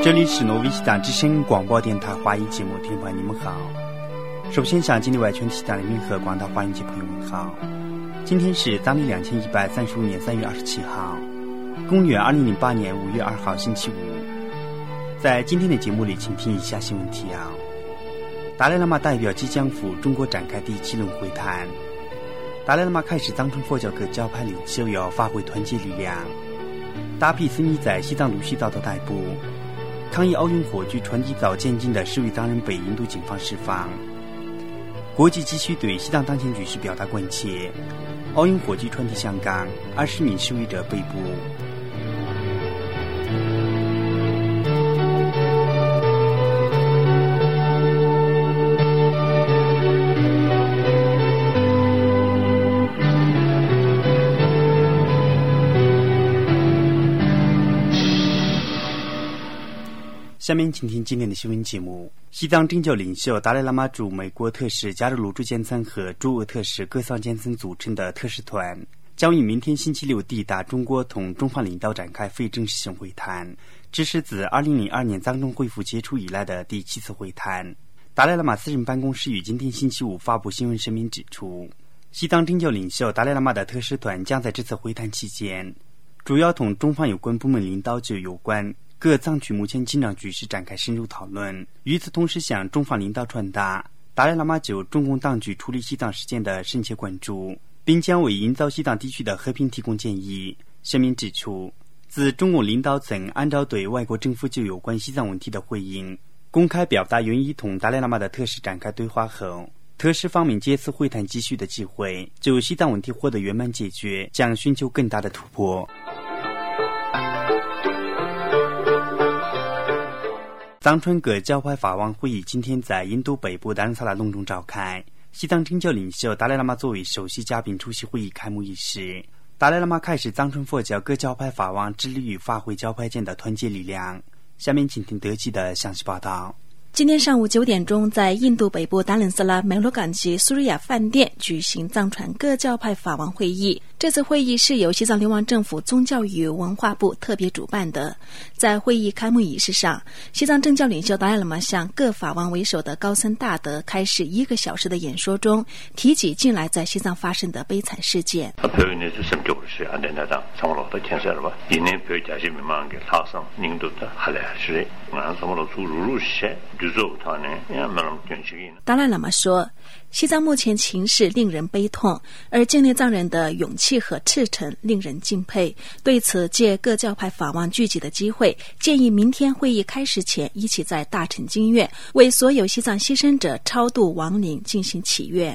这里是挪威西藏之声广播电台华语节目，听众朋友你们好。首先向今天外全体西藏人民和广大华语界朋友们好。今天是当地2135年3月27号，公元2008年5月2号星期五。在今天的节目里，请听以下新闻提要：达赖喇嘛代表即将赴中国展开第7轮会谈。达赖喇嘛开始藏传佛教各教派领袖要发挥团结力量。大批僧尼在西藏陆续遭到逮捕。抗议奥运火炬传递遭监禁的10位藏人被印度警方释放。国际继续对西藏当前局势表达关切。奥运火炬传递香港，20名示威者被捕。下面请听今天的新闻节目。西藏政教领袖达赖喇嘛驻美国特使加热鲁珠坚森和驻俄特使戈桑坚森组成的特使团将于明天星期六抵达中国，同中方领导展开非正式性会谈，这是自2002年藏中恢复接触以来的第7次会谈。达赖喇嘛私人办公室于今天星期五发布新闻声明指出，西藏政教领袖达赖喇嘛的特使团将在这次会谈期间主要同中方有关部门领导就有关各藏区目前紧张局势展开深入讨论。与此同时，向中方领导传达达赖喇嘛就中共当局处理西藏事件的深切关注，并将为营造西藏地区的和平提供建议。声明指出，自中共领导层按照对外国政府就有关西藏问题的回应，公开表达愿意同达赖喇嘛的特使展开对话后，特使方面借此会谈继续的机会，就西藏问题获得圆满解决，将寻求更大的突破。藏传各教派法王会议今天在印度北部达兰萨拉隆重召开，西藏政教领袖达赖喇嘛作为首席嘉宾出席会议开幕仪式。达赖喇嘛开始藏传佛教各教派法王致力于发挥教派间的团结力量。下面请听德基的详细报道。 今天上午9点钟，在印度北部达兰萨拉梅罗岗及苏瑞亚饭店举行藏传各教派法王会议。这次会议是由西藏流亡政府宗教与文化部特别主办的。在会议开幕仪式上，西藏政教领袖达赖喇嘛向各法王为首的高僧大德开始1个小时的演说中，提及近来在西藏发生的悲惨事件。达赖喇嘛说，西藏目前情势令人悲痛，而境内藏人的勇气和赤诚令人敬佩。对此，借各教派法王聚集的机会，建议明天会议开始前一起在大成经院为所有西藏牺牲者超度亡灵进行祈愿。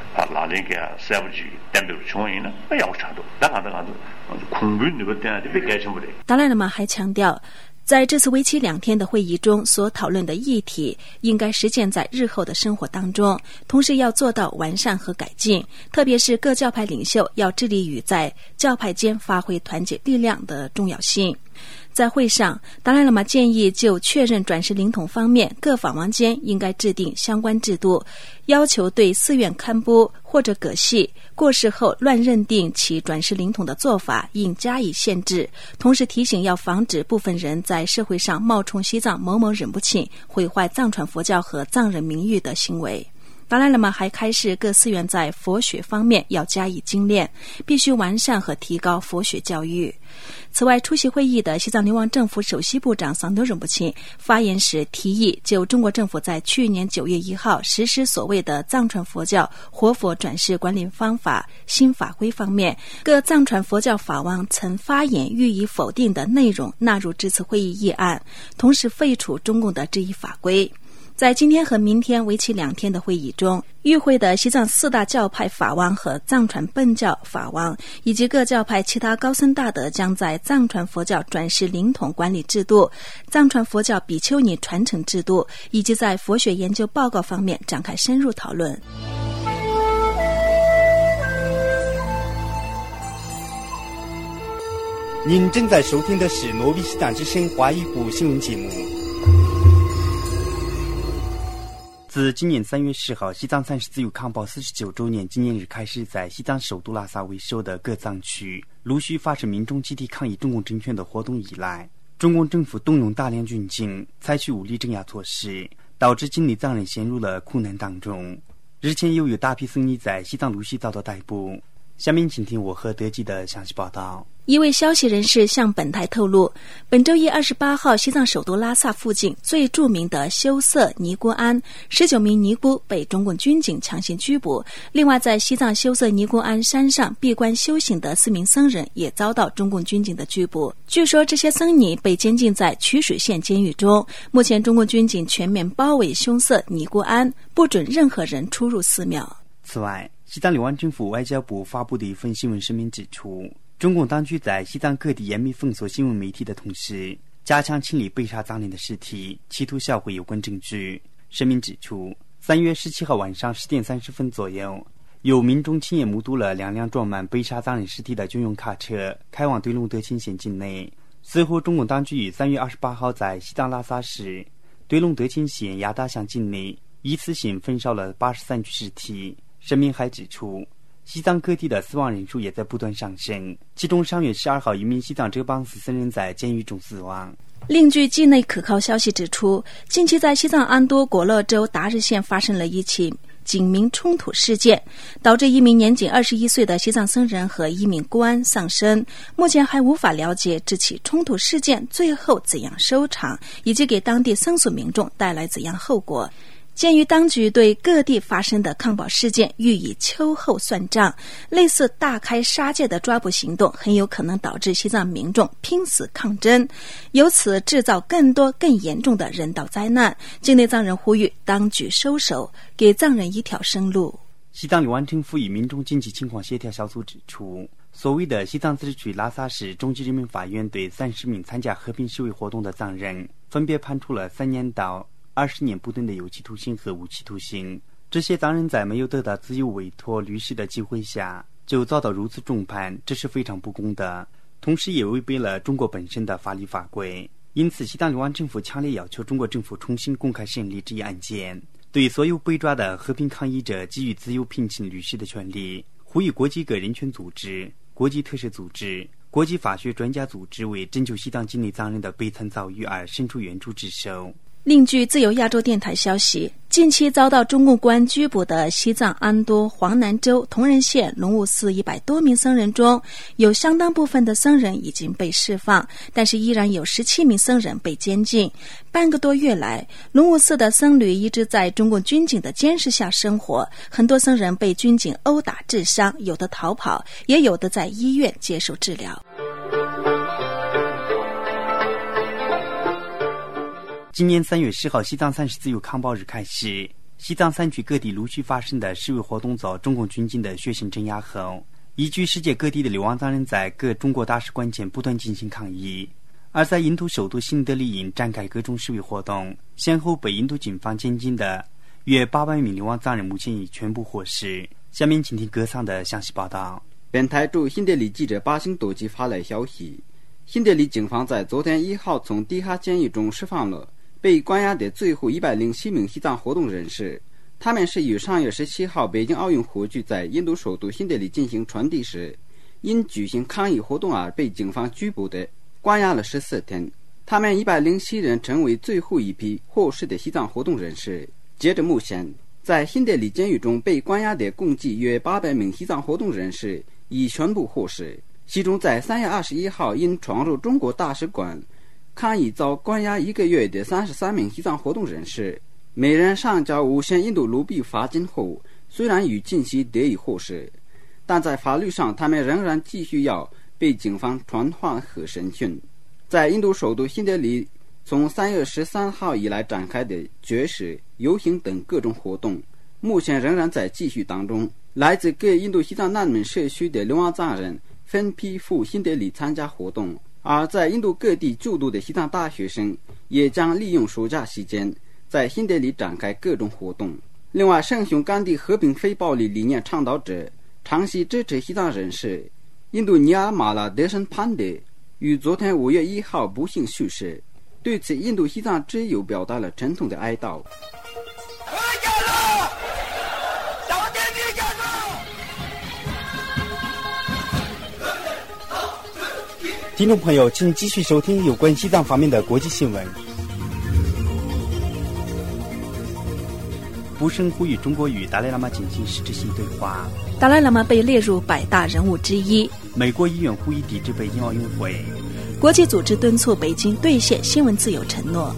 达赖喇嘛还强调，在这次为期2天的会议中所讨论的议题应该实践在日后的生活当中，同时要做到完善和改进，特别是各教派领袖要致力于在教派间发挥团结力量的重要性。在会上，达赖喇嘛建议就确认转世灵统方面，各法王间应该制定相关制度，要求对寺院堪布或者葛系过世后乱认定其转世灵统的做法应加以限制，同时提醒要防止部分人在社会上冒充西藏某某忍不亲，毁坏藏传佛教和藏人名誉的行为。达赖喇嘛还开示各寺院在佛学方面要加以精炼，必须完善和提高佛学教育。此外，出席会议的西藏流亡政府首席部长桑德仁布钦发言时提议，就中国政府在去年9月1号实施所谓的藏传佛教活佛转世管理方法新法规方面，各藏传佛教法王曾发言予以否定的内容纳入这次会议议案，同时废除中共的这一法规。在今天和明天为期2天的会议中，与会的西藏4大教派法王和藏传本教法王以及各教派其他高僧大德将在藏传佛教转世灵统管理制度、藏传佛教比丘尼传承制度以及在佛学研究报告方面展开深入讨论。 您正在收听的是挪威西藏之声华语部新闻节目。自今年3月10号西藏30自由抗暴49周年纪念日开始，在西藏首都拉萨为首的各藏区陆续发生民众集体抗议中共政权的活动以来， 中共政府动用大量军警，采取武力镇压措施，导致境内藏人陷入了苦难当中。日前又有大批僧尼在西藏陆续遭到逮捕。下面请听我和德基的详细报道。 一位消息人士向本台透露，本周一28号，西藏首都拉萨附近最著名的羞涩尼姑庵19名尼姑被中共军警强行拘捕。另外，在西藏羞涩尼姑庵山上闭关修行的4名僧人也遭到中共军警的拘捕。据说这些僧尼被监禁在曲水县监狱中。目前，中共军警全面包围羞涩尼姑庵，不准任何人出入寺庙。 此外，西藏流亡政府外交部发布的一份新闻声明指出，中共当局在西藏各地严密封锁新闻媒体的同时，加强清理被杀藏人的尸体，企图销毁有关证据。声明指出，3月17号晚上10点30分左右，有民众亲眼目睹了2辆装满被杀藏人尸体的军用卡车开往对龙德钦县境内。随后，中共当局于3月28号在西藏拉萨市对龙德钦县亚达乡境内一次性焚烧了83具尸体。声明还指出，西藏各地的死亡人数也在不断上升，其中3月12号，一名西藏哲邦斯僧人在监狱中死亡。 另据境内可靠消息指出，近期在西藏安多果勒州达日县发生了一起警民冲突事件，导致一名年仅21岁的西藏僧人和一名公安丧生。目前还无法了解这起冲突事件最后怎样收场，以及给当地僧俗民众带来怎样后果。鉴于当局对各地发生的抗暴事件予以秋后算账，类似大开杀戒的抓捕行动很有可能导致西藏民众拼死抗争，由此制造更多更严重的人道灾难。境内藏人呼吁当局收手，给藏人一条生路。 西藏流亡政府与民众经济情况协调小组指出，所谓的西藏自治区拉萨市中级人民法院对30名参加和平示威活动的藏人分别判处了3年到20年不等的有期徒刑和无期徒刑。这些藏人在没有得到自由委托律师的机会下就遭到如此重判，这是非常不公的，同时也违背了中国本身的法律法规。因此，西藏流亡政府强烈要求中国政府重新公开审理这一案件，对所有被抓的和平抗议者给予自由聘请律师的权利，呼吁国际各人权组织、国际特赦组织、国际法学专家组织为拯救西藏境内藏人的悲惨遭遇而伸出援助之手。 另据自由亚洲电台消息，近期遭到中共公安拘捕的西藏安多黄南州同仁县龙悟寺100多名僧人中，有相当部分的僧人已经被释放，但是依然有17名僧人被监禁。半个多月来，龙悟寺的僧侣一直在中共军警的监视下生活，很多僧人被军警殴打致伤，有的逃跑，也有的在医院接受治疗。 今年3月10号，西藏30自由抗暴日开始，西藏3区各地陆续发生的示威活动遭中共军警的血腥镇压后，依据世界各地的流亡藏人在各中国大使馆前不断进行抗议，而在印度首都新德里因展开各种示威活动，先后被印度警方监禁的约800名流亡藏人目前已全部获释。下面请听歌桑的详细报道。 本台驻新德里记者巴星多吉发来消息，新德里警方在昨天1号从地下监狱中释放了被关押的最后107名西藏活动人士，他们是于上月17号北京奥运火炬在印度首都新德里进行传递时，因举行抗议活动而被警方拘捕的，关押了14天。他们107人成为最后一批获释的西藏活动人士。截至目前，在新德里监狱中被关押的共计约800名西藏活动人士已全部获释，其中在3月21号因闯入中国大使馆抗议遭关押1个月的33名西藏活动人士，每人上交5000印度卢比罚金后，虽然于近期得以获释，但在法律上他们仍然继续要被警方传唤和审讯。在印度首都新德里，从3月13号以来展开的绝食、游行等各种活动，目前仍然在继续当中。来自各印度西藏难民社区的流亡藏人分批赴新德里参加活动，而在印度各地就读的西藏大学生也将利用暑假期间在新德里展开各种活动。另外，圣雄甘地和平非暴力理念倡导者、长期支持西藏人士印度尼亚马拉德什潘德于昨天5月1号不幸去世，对此印度西藏之友表达了沉痛的哀悼。 听众朋友，请继续收听有关西藏方面的国际新闻。布什呼吁中国与达赖喇嘛进行实质性对话。 达赖喇嘛被列入100大人物之一。 美国议员呼吁抵制北京奥运会。 国际组织敦促北京兑现新闻自由承诺。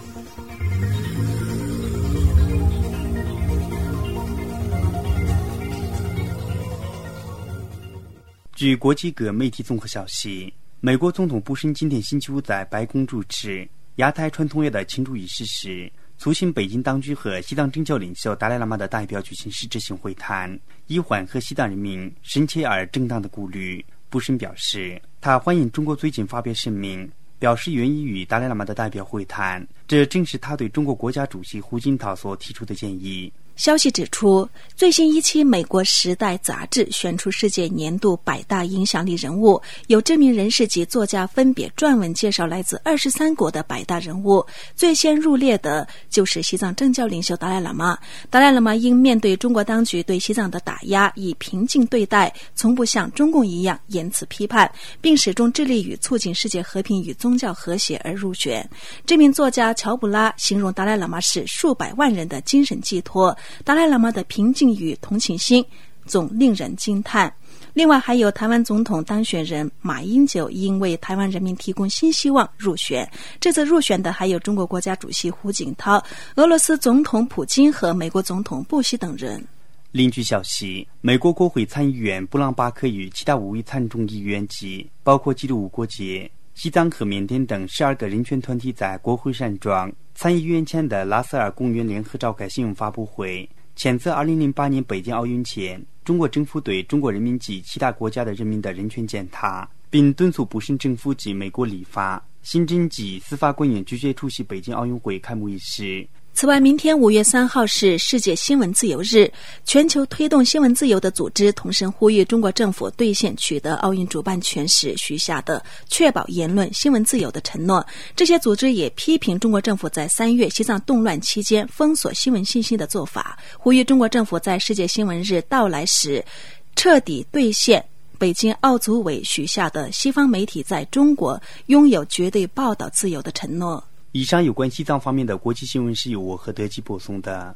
据国际各媒体综合消息，美国总统布什今天星期五在白宫主持亚太传统月的庆祝仪式时，促请北京当局和西藏政教领袖达赖喇嘛的代表举行实质性会谈，以缓和西藏人民深切而正当的顾虑。布什表示，他欢迎中国最近发表声明，表示愿意与达赖喇嘛的代表会谈，这正是他对中国国家主席胡锦涛所提出的建议。 消息指出，最新一期美国《时代》杂志选出世界年度100大影响力人物，有知名人士及作家分别撰文介绍来自23国的100大人物。最先入列的就是西藏政教领袖达赖喇嘛。达赖喇嘛因面对中国当局对西藏的打压，以平静对待，从不像中共一样言辞批判，并始终致力于促进世界和平与宗教和谐而入选。这名作家乔布拉形容达赖喇嘛是数百万人的精神寄托。达赖喇嘛的平静与同情心总令人惊叹。另外还有台湾总统当选人马英九因为台湾人民提供新希望入选。这次入选的还有中国国家主席胡锦涛、俄罗斯总统普京和美国总统布希等人。 另据消息，美国国会参议员布朗巴克与其他5位参众议员及包括记录无国界、西藏和缅甸等12个人权团体在国会山庄参议院前的拉塞尔公园联合召开新闻发布会，谴责2008年北京奥运前中国政府对中国人民及其他国家的人民的人权践踏，并敦促布什政府及美国立法、行政及司法官员拒绝出席北京奥运会开幕仪式。 此外，明天5月3号是世界新闻自由日，全球推动新闻自由的组织同声呼吁中国政府兑现取得奥运主办权时许下的确保言论新闻自由的承诺。这些组织也批评中国政府在3月西藏动乱期间封锁新闻信息的做法，呼吁中国政府在世界新闻日到来时彻底兑现北京奥组委许下的西方媒体在中国拥有绝对报道自由的承诺。 以上有关西藏方面的国际新闻是由我和德基播送的。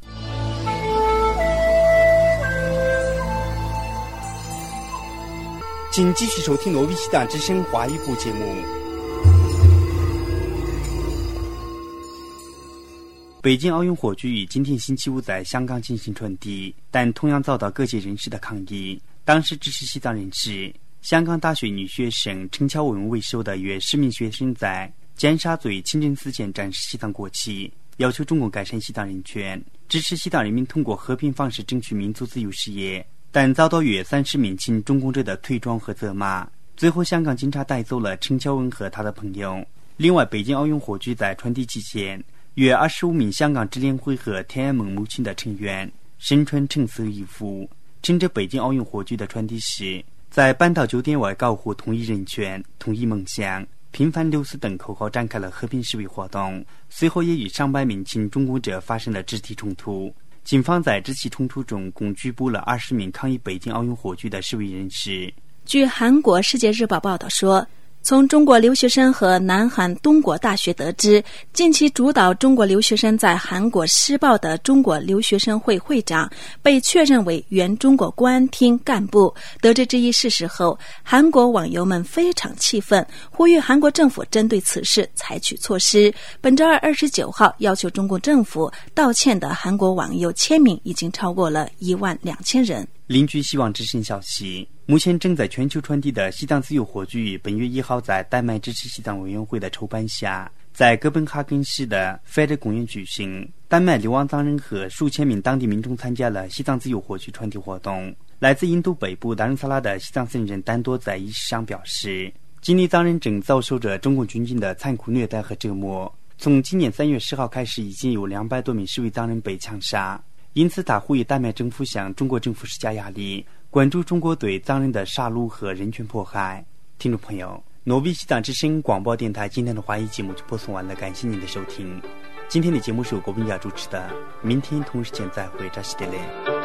请继续收听罗比西藏之声华语部节目。北京奥运火炬于今天星期五在香港进行传递，但同样遭到各界人士的抗议。当时支持西藏人士，香港大学女学生陈乔文为首的约10名学生在尖沙咀清真寺前展示西藏国旗，要求中共改善西藏人权，支持西藏人民通过和平方式争取民族自由事业，但遭到约30名亲中共者的推撞和责骂。最后香港警察带走了陈乔文和他的朋友。另外，北京奥运火炬在传递期间，约25名香港支联会和天安门母亲的成员身穿橙色衣服，趁着北京奥运火炬的传递时，在半岛酒店外高呼统一人权、统一梦想、平反六四等口号，展开了和平示威活动。随后也与上百名亲中共者发生了肢体冲突。警方在这起冲突中共拘捕了20名抗议北京奥运火炬的示威人士。 据韩国《世界日报》报道说，从中国留学生和南韩东国大学得知，近期主导中国留学生在韩国施暴的中国留学生会会长被确认为原中国公安厅干部。得知这一事实后，韩国网友们非常气愤，呼吁韩国政府针对此事采取措施。本周2 29号要求中国政府道歉的韩国网友签名已经超过了12000人。 邻居希望之声消息，目前正在全球传递的西藏自由火炬本月1号在丹麦支持西藏委员会的筹办下，在哥本哈根市的费德公园举行。丹麦流亡藏人和数千名当地民众参加了西藏自由火炬传递活动。来自印度北部达仁萨拉的西藏僧人丹多在仪式上表示，今年藏人正遭受着中共军警的残酷虐待和折磨。从今年3月10号开始，已经有200多名示威藏人被枪杀。因此他呼吁丹麦政府向中国政府施加压力，关注中国对藏人的杀戮和人权迫害。听众朋友，诺比西藏之声广播电台今天的华语节目就播送完了，感谢您的收听。今天的节目是由郭斌雅主持的，明天同时间再会，扎西德勒。